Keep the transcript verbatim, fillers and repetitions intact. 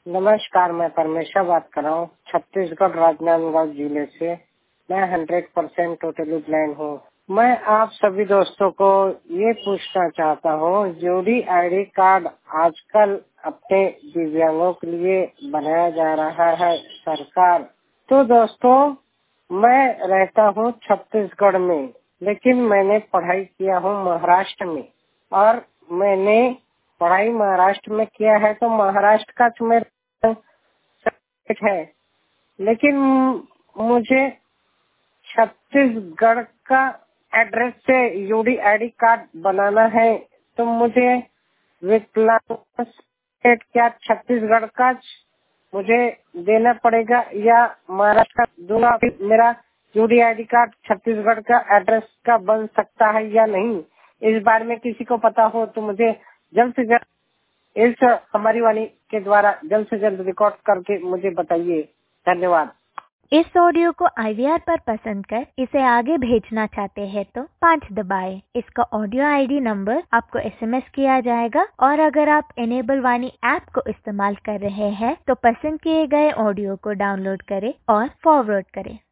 नमस्कार, मैं परमेश्वर बात कर रहा हूँ छत्तीसगढ़ राजनांदगांव जिले से। मैं हंड्रेड परसेंट टोटली ब्लाइंड हूँ। मैं आप सभी दोस्तों को ये पूछना चाहता हूँ, जोड़ी आईडी कार्ड आजकल अपने दिव्यांगों के लिए बनाया जा रहा है सरकार। तो दोस्तों, मैं रहता हूँ छत्तीसगढ़ में, लेकिन मैंने पढ़ाई किया हूँ महाराष्ट्र में। और मैंने पढ़ाई महाराष्ट्र में किया है, तो महाराष्ट्र का जो मेरा सर्टिफिकेट है, लेकिन मुझे छत्तीसगढ़ का एड्रेस से यूडी आईडी कार्ड बनाना है। तो मुझे विकलांग सर्टिफिकेट क्या छत्तीसगढ़ का मुझे देना पड़ेगा या महाराष्ट्र का दूंगा? मेरा यूडी आईडी कार्ड छत्तीसगढ़ का एड्रेस का बन सकता है या नहीं? इस बारे में किसी को पता हो तो मुझे जल्द से जल्द इस हमारी वाणी के द्वारा जल्द से जल्द रिकॉर्ड करके मुझे बताइए। धन्यवाद। इस ऑडियो को आई वी आर पर पसंद कर इसे आगे भेजना चाहते हैं तो पाँच दबाएं। इसका ऑडियो आईडी नंबर आपको एसएमएस किया जाएगा। और अगर आप इनेबल वाणी ऐप को इस्तेमाल कर रहे हैं तो पसंद किए गए ऑडियो को डाउनलोड करें और फॉरवर्ड करें।